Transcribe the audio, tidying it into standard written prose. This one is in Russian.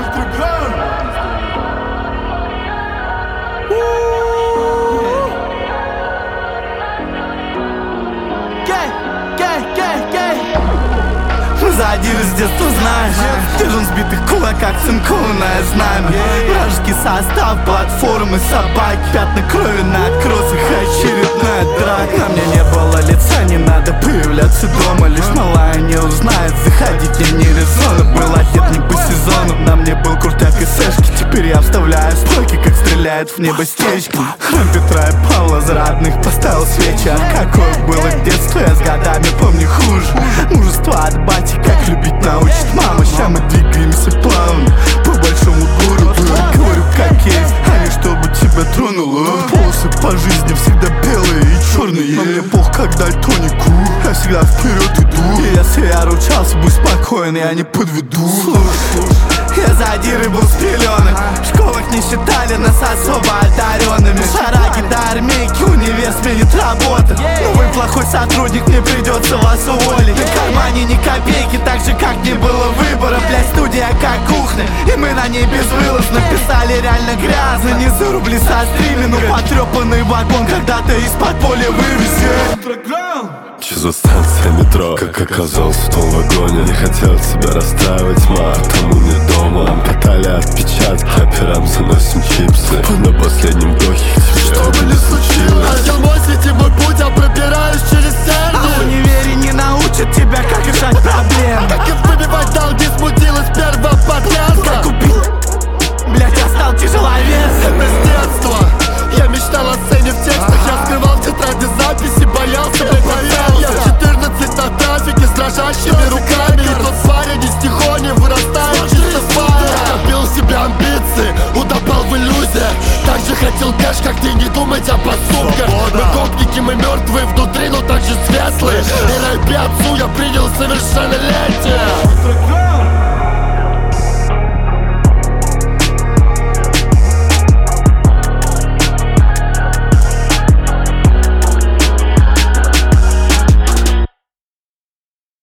Задиры с детства знаешь, держим сбитых кулаках цинкованное знамя. Вражеский состав, платформы, собаки, пятна крови на кроссах, очередная драка. На мне не было лица, не надо появляться дома. Лишь малая не узнает, заходить я не резона. Был одет не по сезону, на мне был куртяк и сэшки. Теперь я вставляю стойки, как стреляет в небо стечки. Храм Петра и Павла за родных поставил свечи. А какое было детство, я с годами помню хуже. Мужество от бати, как любить научит мама. Ща мы двигаемся плавно по большому городу. Говорю как есть, а не чтобы тебя тронуло. Полосы по жизни всегда белые и черные. Но мне пох как дальтонику, я всегда вперед иду. И если я ручался, будь спокоен, я не подведу. Слушай, я задирой был с пеленок. В школах не считали нас особо одаренными. Шараги до армейки, универ сменит работа. Но вы плохой сотрудник, мне придется вас уволить. На кармане ни копейки, так же как не было выбора. Блядь, студия как кухня, и мы на ней безвылазно. Писали реально грязно, не за рубли сострили. Но потрепанный вагон когда-то из-под поля вывези. Чиза станция метро, как оказался в том вагоне. Не хотел тебя расстраивать, потому не дома. Нам катали отпечатки, операм заносим чипсы. На последнем вдохе к тебе что бы не случилось. Ангел мой, свети мой путь, я пробираюсь через тернии. А в универе не научат тебя, как решать проблемы. Как им выбивать долги, смутилась первая подвязка. Как купил, блять, я стал тяжеловес. Это с детства, я мечтал о сцене в текстах. Я скрывал тетради записи, боялся, блять, потерял. Я в 14 на трафике с дрожащими руками. И тот парень из Тихони вырастает чисто фара. Я копил в себе амбиции, утопал в иллюзиях. Так же хотел кэш, как ты, не думать о поступках. Мы гопники, мы мертвые внутри, но также светлые. И рэп отцу я принял совершеннолетие.